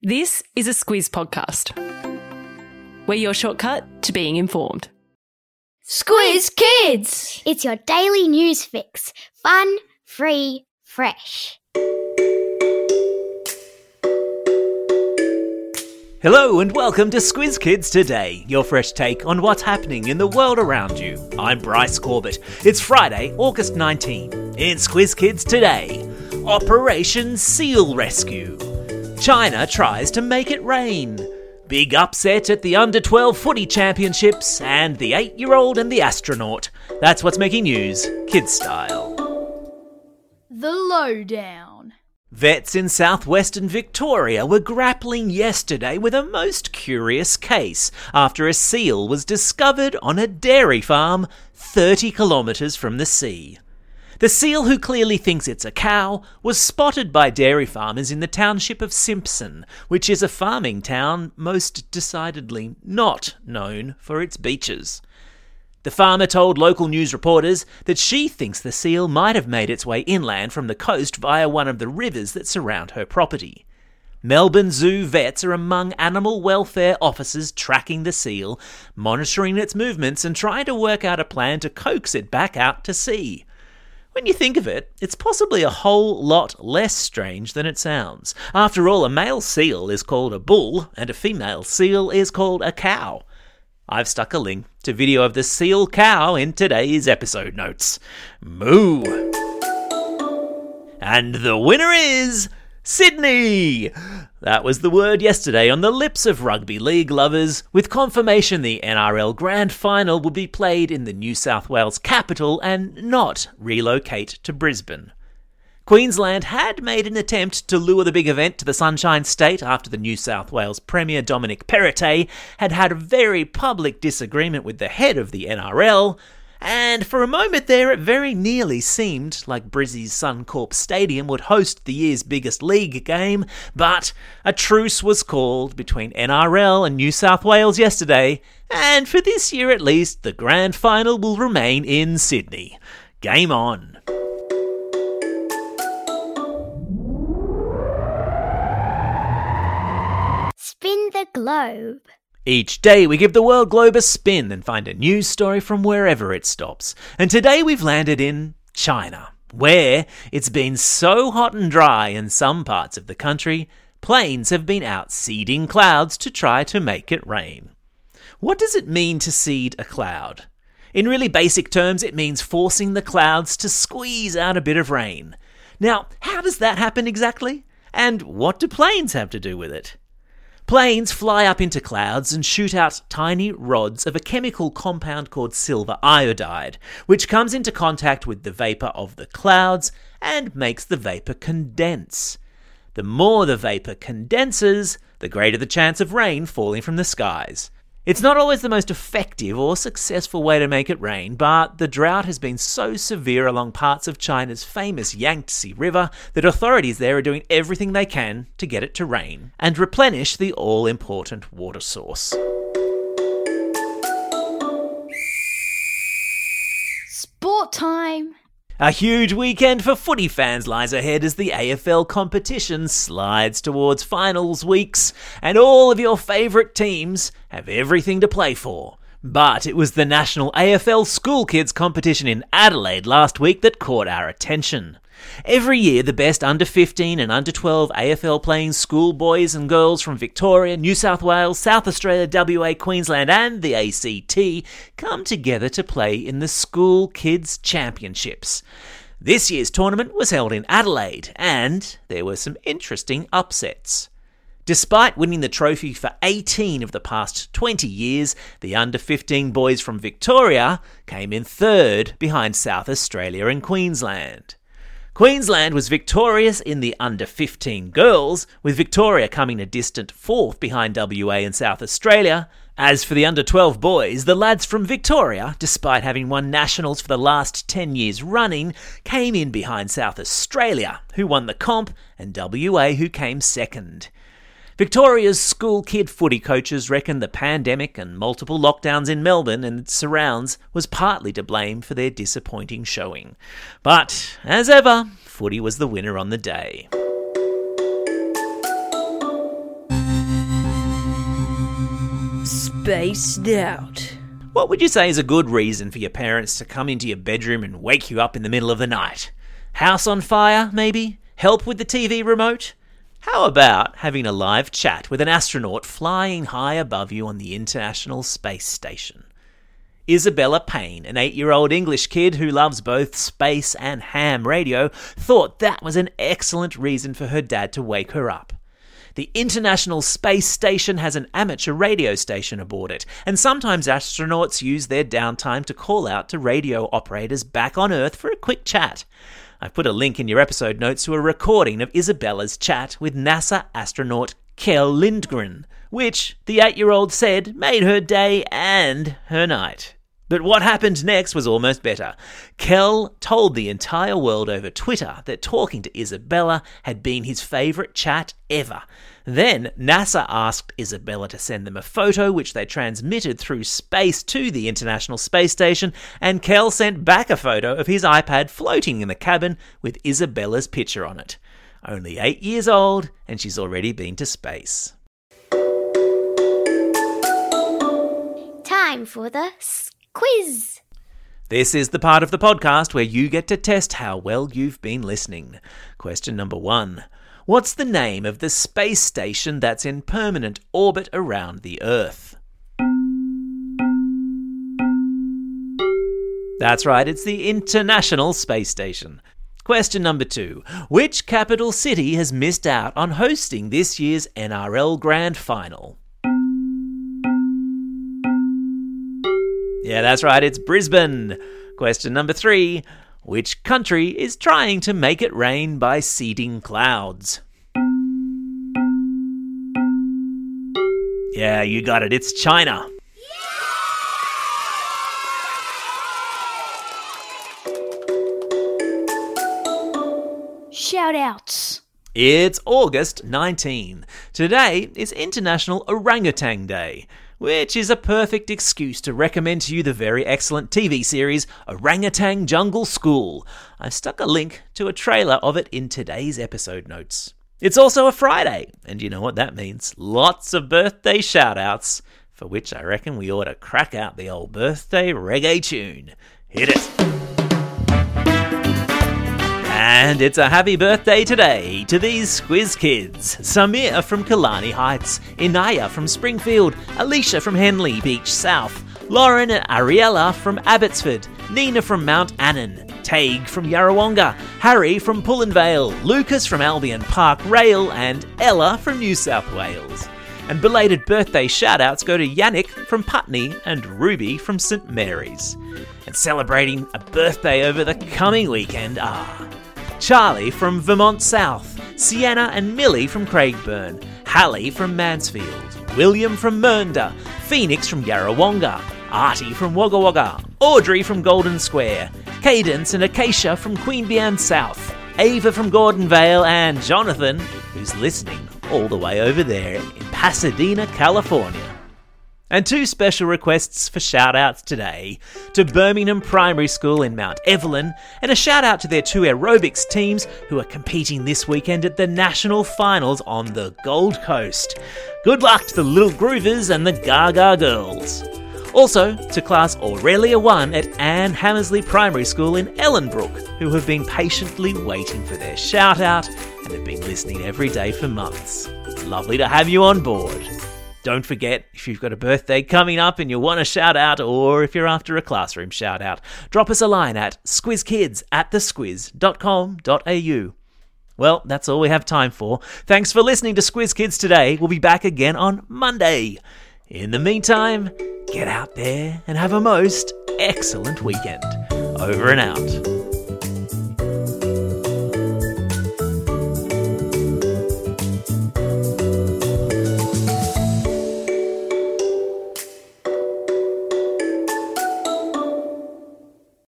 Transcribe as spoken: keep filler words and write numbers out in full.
This is a Squiz podcast. We're your shortcut to being informed. Squiz Kids! It's your daily news fix. Fun, free, fresh. Hello and welcome to Squiz Kids Today, your fresh take on what's happening in the world around you. I'm Bryce Corbett. It's Friday, August nineteenth. In Squiz Kids Today, Operation Seal Rescue. China tries to make it rain. Big upset at the under twelve footy championships, and the eight-year-old and the astronaut. That's what's making news, kids style. The Lowdown. Vets in southwestern Victoria were grappling yesterday with a most curious case after a seal was discovered on a dairy farm thirty kilometres from the sea. The seal, who clearly thinks it's a cow, was spotted by dairy farmers in the township of Simpson, which is a farming town most decidedly not known for its beaches. The farmer told local news reporters that she thinks the seal might have made its way inland from the coast via one of the rivers that surround her property. Melbourne Zoo vets are among animal welfare officers tracking the seal, monitoring its movements and trying to work out a plan to coax it back out to sea. When you think of it, it's possibly a whole lot less strange than it sounds. After all, a male seal is called a bull and a female seal is called a cow. I've stuck a link to video of the seal cow in today's episode notes. Moo! And the winner is Sydney! That was the word yesterday on the lips of rugby league lovers, with confirmation the N R L Grand Final will be played in the New South Wales capital and not relocate to Brisbane. Queensland had made an attempt to lure the big event to the Sunshine State after the New South Wales Premier Dominic Perrottet had had a very public disagreement with the head of the N R L, and for a moment there it very nearly seemed like Brizzy's Suncorp Stadium would host the year's biggest league game, but a truce was called between N R L and New South Wales yesterday, and for this year at least, the Grand Final will remain in Sydney. Game on. Spin the globe. Each day we give the world globe a spin and find a news story from wherever it stops. And today we've landed in China, where it's been so hot and dry in some parts of the country, planes have been out seeding clouds to try to make it rain. What does it mean to seed a cloud? In really basic terms, it means forcing the clouds to squeeze out a bit of rain. Now, how does that happen exactly? And what do planes have to do with it? Planes fly up into clouds and shoot out tiny rods of a chemical compound called silver iodide, which comes into contact with the vapour of the clouds and makes the vapour condense. The more the vapour condenses, the greater the chance of rain falling from the skies. It's not always the most effective or successful way to make it rain, but the drought has been so severe along parts of China's famous Yangtze River that authorities there are doing everything they can to get it to rain and replenish the all-important water source. Sport time! A huge weekend for footy fans lies ahead as the A F L competition slides towards finals weeks, and all of your favourite teams have everything to play for. But it was the National A F L School Kids competition in Adelaide last week that caught our attention. Every year, the best under fifteen and under twelve A F L playing school boys and girls from Victoria, New South Wales, South Australia, W A, Queensland and the A C T come together to play in the School Kids Championships. This year's tournament was held in Adelaide, and there were some interesting upsets. Despite winning the trophy for eighteen of the past twenty years, the under fifteen boys from Victoria came in third behind South Australia and Queensland. Queensland was victorious in the under fifteen girls, with Victoria coming a distant fourth behind W A and South Australia. As for the under twelve boys, the lads from Victoria, despite having won nationals for the last ten years running, came in behind South Australia, who won the comp, and W A, who came second. Victoria's school kid footy coaches reckon the pandemic and multiple lockdowns in Melbourne and its surrounds was partly to blame for their disappointing showing. But, as ever, footy was the winner on the day. spaced out. What would you say is a good reason for your parents to come into your bedroom and wake you up in the middle of the night? House on fire, maybe? Help with the T V remote? How about having a live chat with an astronaut flying high above you on the International Space Station? Isabella Payne, an eight-year-old English kid who loves both space and ham radio, thought that was an excellent reason for her dad to wake her up. The International Space Station has an amateur radio station aboard it, and sometimes astronauts use their downtime to call out to radio operators back on Earth for a quick chat. I've put a link in your episode notes to a recording of Isabella's chat with NASA astronaut Kjell Lindgren, which, the eight-year-old said, made her day and her night. But what happened next was almost better. Kjell told the entire world over Twitter that talking to Isabella had been his favourite chat ever. Then NASA asked Isabella to send them a photo which they transmitted through space to the International Space Station, and Kjell sent back a photo of his iPad floating in the cabin with Isabella's picture on it. Only eight years old, and she's already been to space. Time for the quiz. This is the part of the podcast where you get to test how well you've been listening. Question number one. What's the name of the space station that's in permanent orbit around the Earth? That's right, it's the International Space Station. Question number two. Which capital city has missed out on hosting this year's N R L Grand Final? Yeah, that's right, it's Brisbane. Question number three. Which country is trying to make it rain by seeding clouds? Yeah, you got it, it's China. Shout-outs. It's August nineteenth. Today is International Orangutan Day, which is a perfect excuse to recommend to you the very excellent T V series Orangutan Jungle School. I've stuck a link to a trailer of it in today's episode notes. It's also a Friday, and you know what that means. Lots of birthday shout-outs, for which I reckon we ought to crack out the old birthday reggae tune. Hit it! And it's a happy birthday today to these Squiz kids. Samir from Killarney Heights, Inaya from Springfield, Alicia from Henley Beach South, Lauren and Ariella from Abbotsford, Nina from Mount Annan, Tague from Yarrawonga, Harry from Pullenvale, Lucas from Albion Park Rail, and Ella from New South Wales. And belated birthday shout-outs go to Yannick from Putney and Ruby from St Mary's. And celebrating a birthday over the coming weekend are Charlie from Vermont South, Sienna and Millie from Craigburn, Hallie from Mansfield, William from Mernda, Phoenix from Yarrawonga, Artie from Wagga Wagga, Audrey from Golden Square, Cadence and Acacia from Queanbeyan South, Ava from Gordonvale, and Jonathan, who's listening all the way over there in Pasadena, California. And two special requests for shout-outs today to Birmingham Primary School in Mount Evelyn, and a shout-out to their two aerobics teams who are competing this weekend at the National Finals on the Gold Coast. Good luck to the Little Groovers and the Gaga Girls. Also to Class Aurelia one at Anne Hammersley Primary School in Ellenbrook, who have been patiently waiting for their shout-out and have been listening every day for months. It's lovely to have you on board. Don't forget, if you've got a birthday coming up and you want a shout-out, or if you're after a classroom shout-out, drop us a line at squizkids at the squiz dot com dot a u. Well, that's all we have time for. Thanks for listening to Squiz Kids today. We'll be back again on Monday. In the meantime, get out there and have a most excellent weekend. Over and out.